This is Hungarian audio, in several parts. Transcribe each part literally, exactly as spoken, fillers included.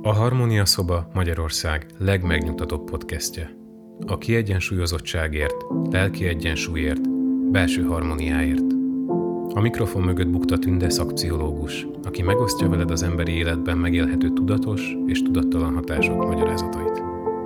A Harmónia Szoba Magyarország legmegnyugtatóbb podcastje. A kiegyensúlyozottságért, lelki egyensúlyért, belső harmóniáért. A mikrofon mögött bukta Tünde szakpszichológus, aki megosztja veled az emberi életben megélhető tudatos és tudattalan hatások magyarázatait.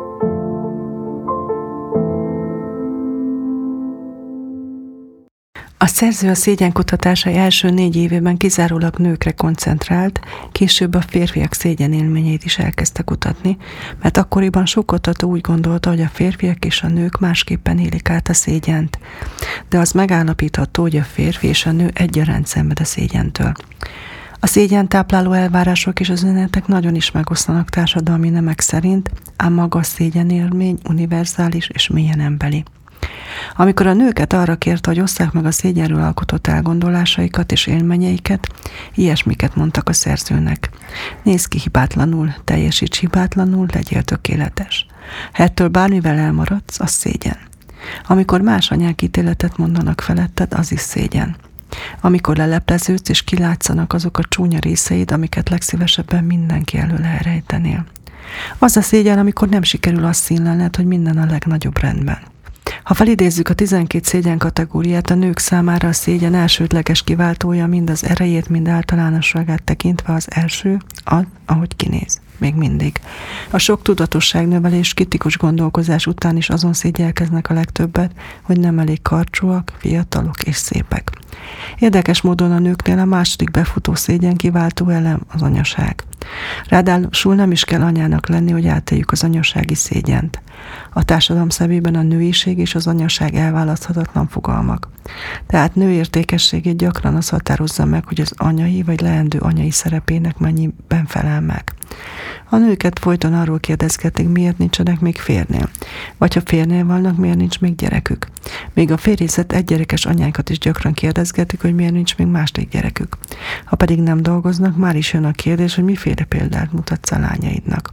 A szerző a szégyenkutatásai első négy évében kizárólag nőkre koncentrált, később a férfiak szégyenélményeit is elkezdte kutatni, mert akkoriban sok kutató úgy gondolta, hogy a férfiak és a nők másképpen élik át a szégyent, de az megállapítható, hogy a férfi és a nő egyaránt szenved a szégyentől. A szégyen tápláló elvárások és az üzenetek nagyon is megoszlanak társadalmi nemek szerint, ám maga a szégyenélmény univerzális és mélyen emberi. Amikor a nőket arra kérte, hogy osszák meg a szégyenről alkotott elgondolásaikat és élményeiket, ilyesmiket mondtak a szerzőnek. Nézz ki hibátlanul, teljesíts hibátlanul, legyél tökéletes. Ha ettől bármivel elmaradsz, az szégyen. Amikor más anyák ítéletet mondanak feletted, az is szégyen. Amikor lelepleződsz és kilátszanak azok a csúnya részeid, amiket legszívesebben mindenki elől elrejtenél. Az a szégyen, amikor nem sikerül azt színlelned, hogy minden a legnagyobb rendben. Ha felidézzük a tizenkét szégyen kategóriát, a nők számára a szégyen elsődleges kiváltója mind az erejét, mind általánosságát tekintve az első, az, ahogy kinéz. Még mindig. A sok tudatosságnövelés, kritikus gondolkozás után is azon szégyelkeznek a legtöbbet, hogy nem elég karcsúak, fiatalok és szépek. Érdekes módon a nőknél a második befutó szégyen kiváltó elem az anyaság. Ráadásul nem is kell anyának lenni, hogy átéljük az anyasági szégyent. A társadalom szemében a nőiség és az anyaság elválaszthatatlan fogalmak. Tehát nő értékességét gyakran az határozza meg, hogy az anyai vagy leendő anyai szerepének mennyiben felel meg. A nőket folyton arról kérdezgetik, miért nincsenek még férnél. Vagy ha férnél vannak, miért nincs még gyerekük. Még a férjészet egygyerekes anyákat is gyakran kérdezgetik, hogy miért nincs még második gyerekük. Ha pedig nem dolgoznak, már is jön a kérdés, hogy miféle példát mutatsz a lányaidnak.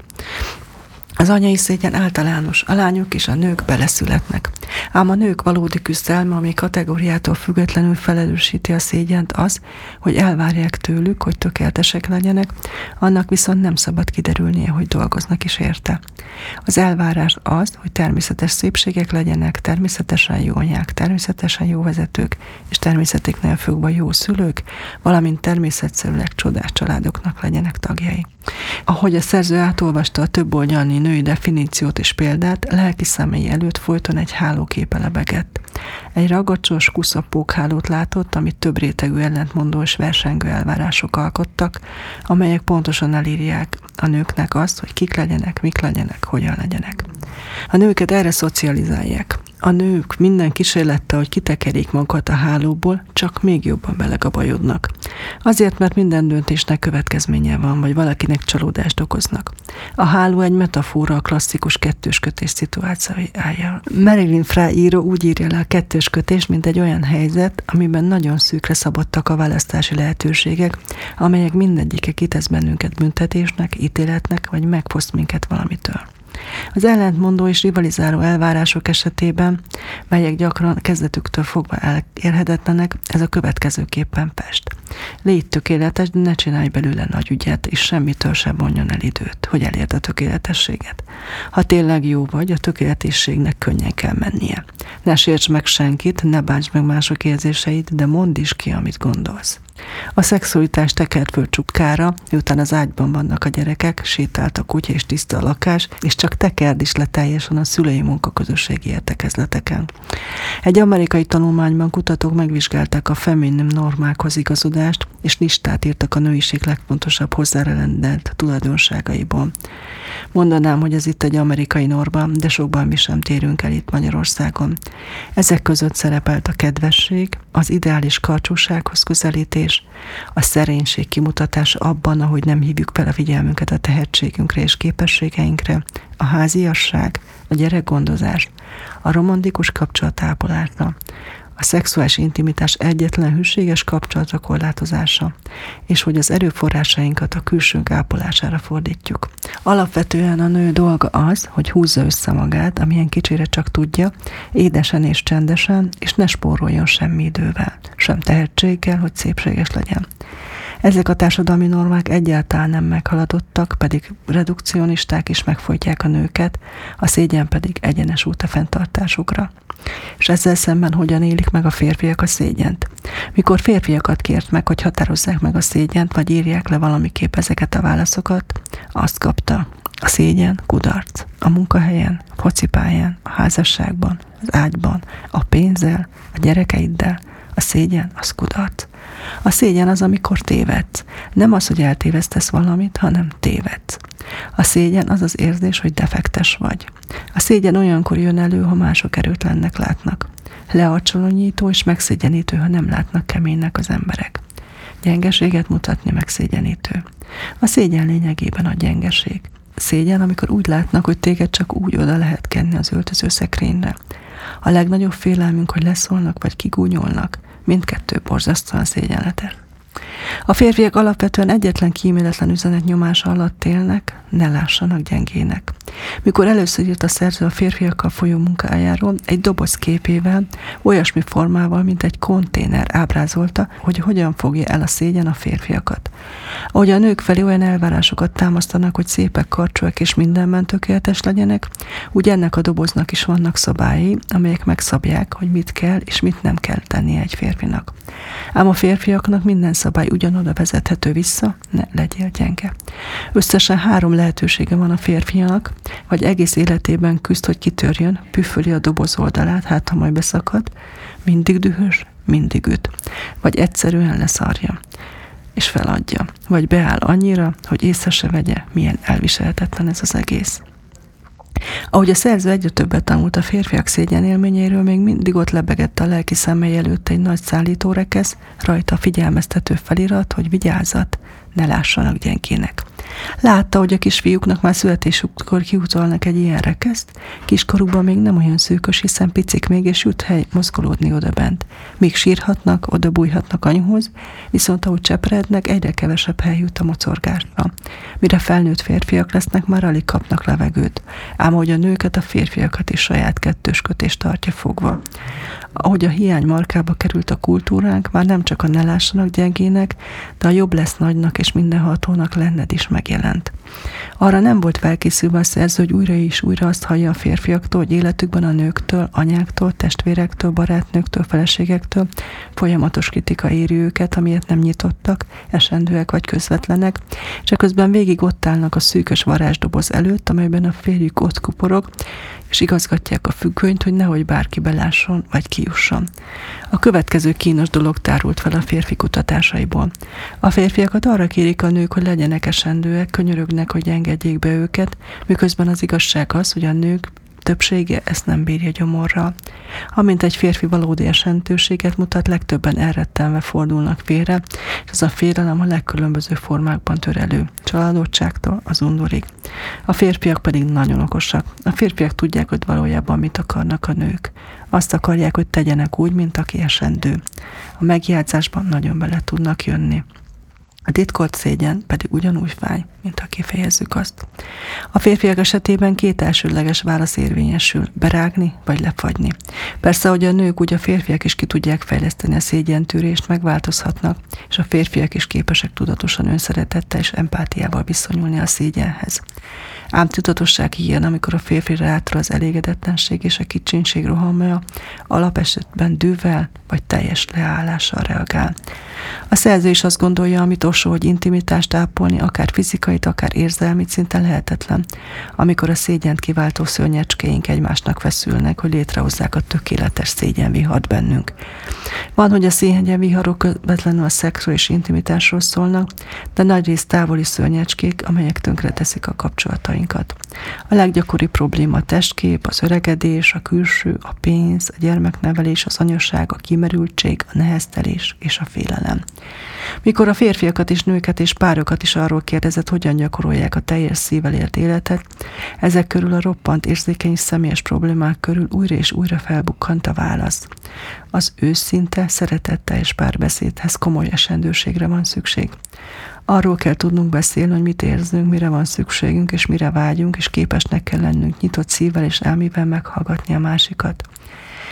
Az anyai szégyen általános, a lányok és a nők beleszületnek. Ám a nők valódi küzdelme, ami kategóriától függetlenül felelősíti a szégyent, az, hogy elvárják tőlük, hogy tökéletesek legyenek, annak viszont nem szabad kiderülnie, hogy dolgoznak is érte. Az elvárás az, hogy természetes szépségek legyenek, természetesen jó anyák, természetesen jó vezetők, és természetéknél fogva jó szülők, valamint természetszerűleg csodás családoknak legyenek tagjai. Ahogy a szerző átolvasta a több oldalnyi női definíciót és példát, lelki szemei előtt folyton egy hálóképe lebegett. Egy ragacsos kuszapókhálót látott, amit több rétegű ellentmondó és versengő elvárások alkottak, amelyek pontosan elírják a nőknek azt, hogy kik legyenek, mik legyenek, hogyan legyenek. A nőket erre szocializálják. A nők minden kísérlettel, hogy kitekerik magukat a hálóból, csak még jobban belegabajodnak. Azért, mert minden döntésnek következménye van, vagy valakinek csalódást okoznak. A háló egy metafora a klasszikus kettőskötés szituációjára. Marilyn Frey író úgy írja le a kettőskötést, mint egy olyan helyzet, amiben nagyon szűkre szabadtak a választási lehetőségek, amelyek mindegyike kitesz bennünket büntetésnek, ítéletnek, vagy megfoszt minket valamitől. Az ellentmondó és rivalizáló elvárások esetében, melyek gyakran kezdetüktől fogva elérhetetlenek, ez a következőképpen fest. Légy tökéletes, de ne csinálj belőle nagy ügyet, és semmitől sem vonjon el időt, hogy elérd a tökéletességet. Ha tényleg jó vagy, a tökéletességnek könnyen kell mennie. Ne sérts meg senkit, ne bántsd meg mások érzéseit, de mondd is ki, amit gondolsz. A szexualitás tekert föl csukkára, miután az ágyban vannak a gyerekek, sétált a kutya és tiszta a lakás, és csak tekerd is le teljesen a szülői munkaközösségi értekezleteken. Egy amerikai tanulmányban kutatók megvizsgálták a feminin normákhoz igazodást, és listát írtak a nőiség legfontosabb hozzárendelt tulajdonságaiból. Mondanám, hogy ez itt egy amerikai norma, de sokban mi sem térünk el itt Magyarországon. Ezek között szerepelt a kedvesség, az ideális karcsúsághoz közelítés, a szerénység kimutatása abban, ahogy nem hívjuk fel a figyelmünket a tehetségünkre és képességeinkre, a háziasság, a gyerekgondozás, a romantikus kapcsolatápolásra, a szexuális intimitás egyetlen hűséges kapcsolatra korlátozása, és hogy az erőforrásainkat a külsőnk ápolására fordítjuk. Alapvetően a nő dolga az, hogy húzza össze magát, amilyen kicsire csak tudja, édesen és csendesen, és ne spóroljon semmi idővel, sem tehetséggel, hogy szépséges legyen. Ezek a társadalmi normák egyáltalán nem meghaladottak, pedig redukcionisták is megfojtják a nőket, a szégyen pedig egyenes út a fenntartásukra. És ezzel szemben hogyan élik meg a férfiak a szégyent? Mikor férfiakat kért meg, hogy határozzák meg a szégyent, vagy írják le valamiképp ezeket a válaszokat, azt kapta: a szégyen kudarc. A munkahelyen, a focipályán, a házasságban, az ágyban, a pénzzel, a gyerekeiddel. A szégyen az kudarc. A szégyen az, amikor tévedsz. Nem az, hogy eltévesztesz valamit, hanem tévedsz. A szégyen az az érzés, hogy defektes vagy. A szégyen olyankor jön elő, ha mások erőtlennek látnak. Learcsolonyító és megszégyenítő, ha nem látnak keménynek az emberek. Gyengeséget mutatni megszégyenítő. A szégyen lényegében a gyengeség. Szégyen, amikor úgy látnak, hogy téged csak úgy oda lehet kenni az öltözőszekrényre. A legnagyobb félelmünk, hogy leszólnak vagy kigúnyolnak. Mindkettő borzasztóan szégyenletes. A férfiak alapvetően egyetlen kíméletlen üzenet nyomása alatt élnek, ne lássanak gyengének. Mikor először írt a szerző a férfiakkal folyó munkájáról, egy doboz képével, olyasmi formával, mint egy konténer ábrázolta, hogy hogyan fogja el a szégyen a férfiakat. Ahogy a nők felé olyan elvárásokat támasztanak, hogy szépek, karcsúak és mindenben tökéletes legyenek, úgy ennek a doboznak is vannak szabályi, amelyek megszabják, hogy mit kell és mit nem kell tennie egy férfinak. Ám a férfiaknak minden szabály ugyanoda vezethető vissza, ne legyél gyenge. Összesen három lehetősége van a férfinak, vagy egész életében küzd, hogy kitörjön, püfföli a doboz oldalát, hát ha majd beszakad, mindig dühös, mindig üt, vagy egyszerűen leszarja, és feladja, vagy beáll annyira, hogy észre se vegye, milyen elviselhetetlen ez az egész. Ahogy a szerző egyre többet tanult a férfiak szégyenélményéről, még mindig ott lebegett a lelki szemei előtt egy nagy szállítórekesz, rajta figyelmeztető felirat, hogy vigyázzat, ne lássanak gyengének. Látta, hogy a kisfiúknak már születésükkor kiutalnak egy ilyen rekeszt, kiskorukban még nem olyan szűkös, hiszen picik még, és jut hely mozgolódni odabent. Még sírhatnak, oda bújhatnak anyuhoz, viszont ahogy cseperednek, egyre kevesebb hely jut a mocorgásra. Mire felnőtt férfiak lesznek, már alig kapnak levegőt, ám ahogy a nőket, a férfiakat is saját kettőskötés tartja fogva. Ahogy a hiány markába került a kultúránk, már nem csak a ne lássanak gyengének, de a jobb lesz nagynak és mindenhatónak lenned is megjelent. Arra nem volt felkészülve a szerző, hogy újra és újra azt hallja a férfiaktól, hogy életükben a nőktől, anyáktól, testvérektől, barátnőktől, feleségektől folyamatos kritika éri őket, amiért nem nyitottak, esendőek vagy közvetlenek, csak közben végig ott állnak a szűkös varázsdoboz előtt, amelyben a férjük ott kuporog, és igazgatják a függönyt, hogy nehogy bárki belásson vagy kijusson. A következő kínos dolog tárult fel a férfi kutatásaiból. A férfiakat arra kérik a nők, hogy legyenek esendőek, könyörögnek, hogy engedjék be őket, miközben az igazság az, hogy a nők többsége ezt nem bírja gyomorral. Amint egy férfi valódi esentőséget mutat, legtöbben elrettenve fordulnak félre, és az a félelem a legkülönböző formákban tör elő, csalódottságtól az undorig. A férfiak pedig nagyon okosak. A férfiak tudják, hogy valójában mit akarnak a nők. Azt akarják, hogy tegyenek úgy, mint aki esendő. A megjátszásban nagyon bele tudnak jönni. A titkolt szégyen pedig ugyanúgy fáj, mint ha kifejezzük azt. A férfiak esetében két elsődleges válasz érvényesül, berágni vagy lefagyni. Persze, hogy a nők, úgy a férfiak is ki tudják fejleszteni a szégyentűrést, megváltozhatnak, és a férfiak is képesek tudatosan önszeretettel és empátiával viszonyulni a szégyenhez. Ám tudatosság ilyen, amikor a férfire által az elégedetlenség és a kicsinség rohamja alapesetben dűvel vagy teljes leállással reagál. A szerző is azt gondolja, amit Osho, hogy intimitást ápolni, akár fizikait, akár érzelmit szinte lehetetlen, amikor a szégyent kiváltó szörnyecskéink egymásnak feszülnek, hogy létrehozzák a tökéletes szégyenvihart bennünk. Van, hogy a szégyenviharok közvetlenül a szexről és intimitásról szólnak, de nagyrészt távoli szörnyecskék, amelyek tönkreteszik a kapcsolatainkat. A leggyakoribb probléma a testkép, az öregedés, a külső, a pénz, a gyermeknevelés, az anyaság, a kimerültség, a neheztelés és a félelem. Mikor a férfiakat és nőket és párokat is arról kérdezett, hogyan gyakorolják a teljes szívvel élt életet, ezek körül a roppant érzékeny személyes problémák körül újra és újra felbukkant a válasz. Az őszinte, szeretetteljes párbeszédhez komoly esendőségre van szükség. Arról kell tudnunk beszélni, hogy mit érzünk, mire van szükségünk, és mire vágyunk, és képesnek kell lennünk nyitott szívvel és elmével meghallgatni a másikat.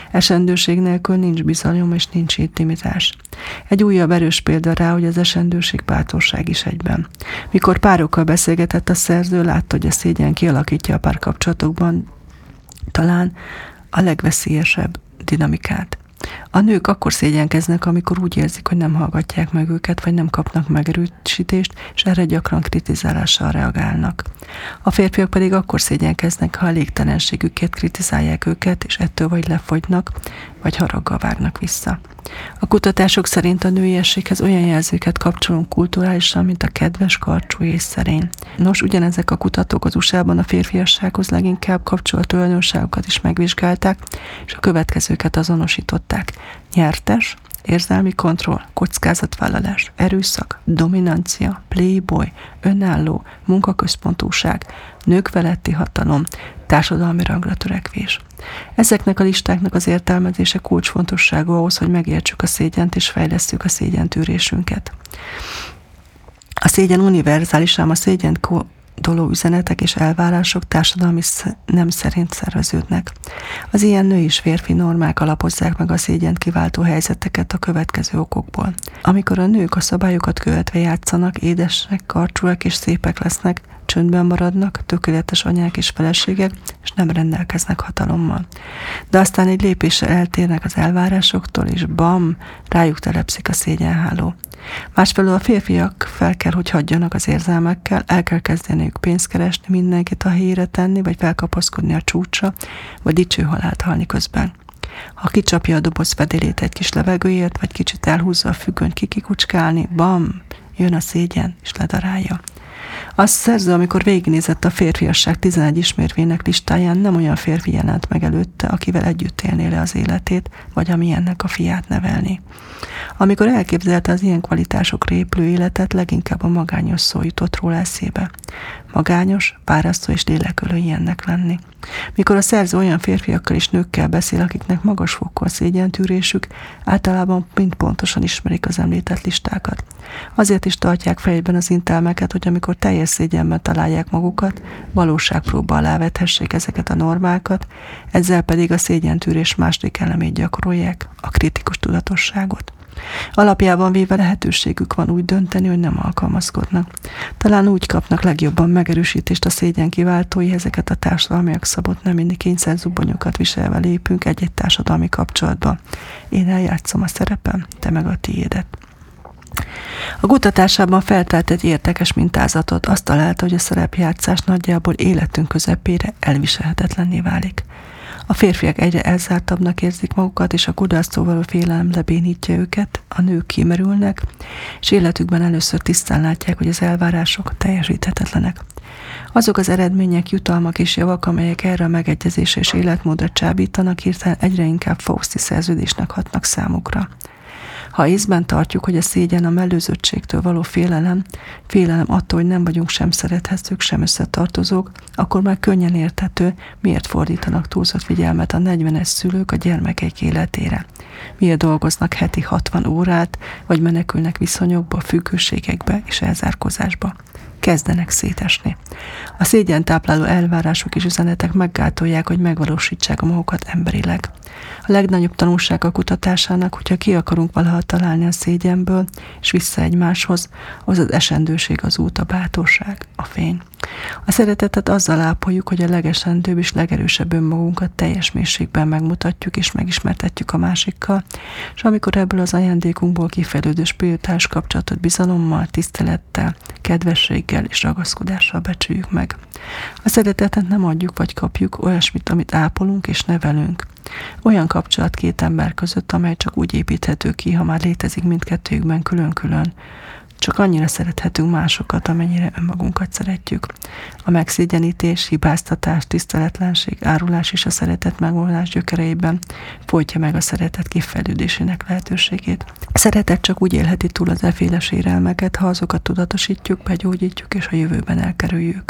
Esendőség nélkül nincs bizalom és nincs intimitás. Egy újabb erős példa rá, hogy az esendőség bátorság is egyben. Mikor párokkal beszélgetett a szerző, látta, hogy a szégyen kialakítja a párkapcsolatokban talán a legveszélyesebb dinamikát. A nők akkor szégyenkeznek, amikor úgy érzik, hogy nem hallgatják meg őket, vagy nem kapnak megerősítést, és erre gyakran kritizálással reagálnak. A férfiak pedig akkor szégyenkeznek, ha a elégtelenségükért kritizálják őket, és ettől vagy lefogynak, vagy haraggal vágnak vissza. A kutatások szerint a nőiességhez olyan jelzőket kapcsolunk kulturálisan, mint a kedves, karcsú és szerény. Nos, ugyanezek a kutatók az u es á-ban a férfiassághoz leginkább kapcsolt tulajdonságokat is megvizsgálták, és a következőket azonosították. Nyertes, érzelmi kontroll, kockázatvállalás, erőszak, dominancia, playboy, önálló, munkaközpontúság, nők feletti hatalom, társadalmi rangra törekvés. Ezeknek a listáknak az értelmezése kulcsfontosságú ahhoz, hogy megértsük a szégyent és fejlesszük a szégyentűrésünket. A szégyen univerzális, ám a szégyent kódoló üzenetek és elvárások társadalmi nem szerint szerveződnek. Az ilyen nő és férfi normák alapozzák meg a szégyent kiváltó helyzeteket a következő okokból. Amikor a nők a szabályokat követve játszanak, édesek, karcsúak és szépek lesznek, csöndben maradnak, tökéletes anyák és feleségek, és nem rendelkeznek hatalommal. De aztán egy lépéssel eltérnek az elvárásoktól, és bam, rájuk telepszik a szégyenháló. Másfelől a férfiak fel kell, hogy hagyjanak az érzelmekkel, el kell kezdeniük pénzt keresni, mindenkit a helyére tenni, vagy felkapaszkodni a csúcsra, vagy dicső halált halni közben. Ha kicsapja a doboz fedélét egy kis levegőért, vagy kicsit elhúzza a függönyt kikikucskálni, bam, jön a szégyen, és ledarálja. A szerző, amikor végignézett a férfiasság tizenegy ismérvének listáján, nem olyan férfi jelent meg előtte, akivel együtt élné le az életét, vagy amilyennek a fiát nevelni. Amikor elképzelte az ilyen kvalitásokra épülő életet, leginkább a magányos szó jutott róla eszébe. Magányos, párasztó és lélekölő ilyennek lenni. Mikor a szerző olyan férfiakkal és nőkkel beszél, akiknek magas fokú a szégyentűrésük, általában mind pontosan ismerik az említett listákat. Azért is tartják fejben az intelmeket, hogy amikor teljes szégyenben találják magukat, valóságpróba alá vethessék ezeket a normákat, ezzel pedig a szégyentűrés második elemét gyakorolják, a kritikus tudatosságot. Alapjában véve lehetőségük van úgy dönteni, hogy nem alkalmazkodnak. Talán úgy kapnak legjobban megerősítést a szégyen kiváltói, ezeket a társadalmiak szabott nem mindig kényszerzubonyokat viselve lépünk egy-egy társadalmi kapcsolatba. Én eljátszom a szerepem, te meg a tiédet. A kutatásában feltárt egy érdekes mintázatot, azt találta, hogy a szerepjátszás nagyjából életünk közepére elviselhetetlenné válik. A férfiak egyre elzártabbnak érzik magukat, és a kudarctól való félelem lebénítja őket, a nők kimerülnek, és életükben először tisztán látják, hogy az elvárások teljesíthetetlenek. Azok az eredmények, jutalmak és javak, amelyek erre a megegyezésre és életmódra csábítanak, hirtelen egyre inkább fauszti szerződésnek hatnak számukra. Ha észben tartjuk, hogy a szégyen a mellőzöttségtől való félelem, félelem attól, hogy nem vagyunk sem szerethetők, sem összetartozók, akkor már könnyen érthető, miért fordítanak túlzott figyelmet a negyvenes szülők a gyermekeik életére. Miért dolgoznak heti hatvan órát, vagy menekülnek viszonyokba, függőségekbe és elzárkózásba. Kezdenek szétesni. A szégyen tápláló elvárások és üzenetek meggátolják, hogy megvalósítsák a magukat emberileg. A legnagyobb tanulság a kutatásának, hogyha ki akarunk valaha találni a szégyenből, és vissza egymáshoz, az az esendőség az út, a bátorság, a fény. A szeretetet azzal ápoljuk, hogy a legesendőbb és legerősebb önmagunkat teljes mélységben megmutatjuk és megismertetjük a másikkal, és amikor ebből az ajándékunkból kifejlődő spirituális kapcsolatot bizalommal, tisztelettel, kedvességgel és ragaszkodással becsüljük meg. A szeretetet nem adjuk vagy kapjuk, olyasmit, amit ápolunk és nevelünk. Olyan kapcsolat két ember között, amely csak úgy építhető ki, ha már létezik mindkettőjükben külön-külön. Csak annyira szerethetünk másokat, amennyire önmagunkat szeretjük. A megszégyenítés, hibáztatás, tiszteletlenség, árulás és a szeretet megvonulása gyökereiben folytja meg a szeretet kifejlődésének lehetőségét. A szeretet csak úgy élheti túl az efféle sérelmeket, ha azokat tudatosítjuk, begyógyítjuk és a jövőben elkerüljük.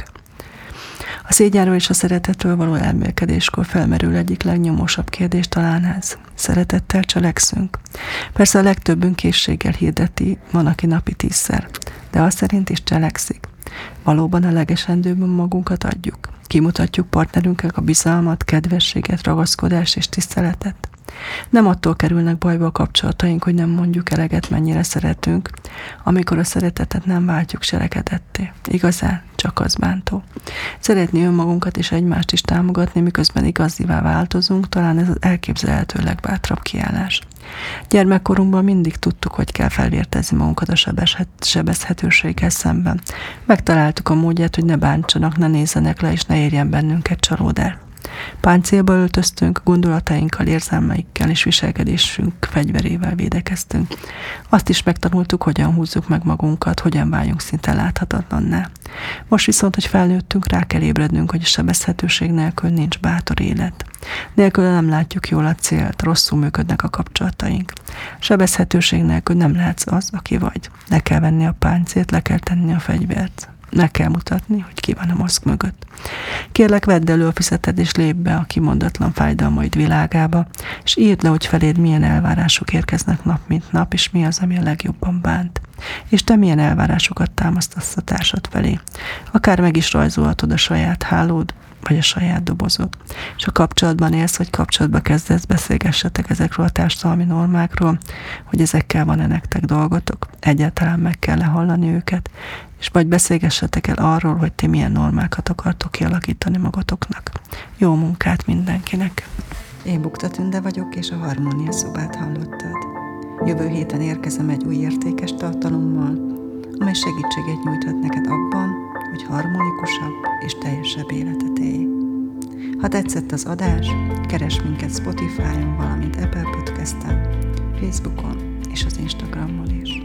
A szégyenről és a szeretetről való elmélkedéskor felmerül egyik legnyomósabb kérdés talán ez. Szeretettel cselekszünk. Persze a legtöbbünk készséggel hirdeti, van, aki napi tízszer, de azt szerint is cselekszik. Valóban a legesendőbben magunkat adjuk. Kimutatjuk partnerünknek a bizalmat, kedvességet, ragaszkodást és tiszteletet. Nem attól kerülnek bajba a kapcsolataink, hogy nem mondjuk eleget, mennyire szeretünk, amikor a szeretetet nem váltjuk cselekedetté. Igazán csak az bántó. Szeretni önmagunkat és egymást is támogatni, miközben igazivá változunk, talán ez az elképzelhető legbátrabb kiállás. Gyermekkorunkban mindig tudtuk, hogy kell felvértezni magunkat a sebezhetőséggel szemben. Megtaláltuk a módját, hogy ne bántsanak, ne nézzenek le, és ne érjen bennünket csalódás. Páncélba öltöztünk, gondolatainkkal, érzelmeikkel és viselkedésünk fegyverével védekeztünk. Azt is megtanultuk, hogyan húzzuk meg magunkat, hogyan váljunk szinte láthatatlanná. Most viszont, hogy felnőttünk, rá kell ébrednünk, hogy a sebezhetőség nélkül nincs bátor élet. Nélkül nem látjuk jól a célt, rosszul működnek a kapcsolataink. Sebezhetőség nélkül nem lehetsz az, aki vagy. Le kell venni a páncélt, le kell tenni a fegyvert. Meg kell mutatni, hogy ki van a maszk mögött. Kérlek, vedd elő a füzeted, és lépj be a kimondatlan fájdalmaid világába, és írd le, hogy feléd milyen elvárások érkeznek nap mint nap, és mi az, ami a legjobban bánt. És te milyen elvárásokat támasztasz a társad felé. Akár meg is rajzolhatod a saját hálód, vagy a saját dobozod. És a kapcsolatban élsz, vagy kapcsolatba kezdesz, beszélgessetek ezekről a társadalmi normákról, hogy ezekkel van-e nektek dolgotok, egyáltalán meg kell hallani őket, és vagy beszélgessetek el arról, hogy ti milyen normákat akartok kialakítani magatoknak. Jó munkát mindenkinek! Én Bukta Tünde vagyok, és a Harmónia Szobát hallottad. Jövő héten érkezem egy új értékes tartalommal, amely segítséget nyújthat neked abban, hogy harmonikusabb és teljesebb életet élj. Ha tetszett az adás, keresd minket Spotify-on, valamint Apple Podcast-en, Facebookon és az Instagramon is.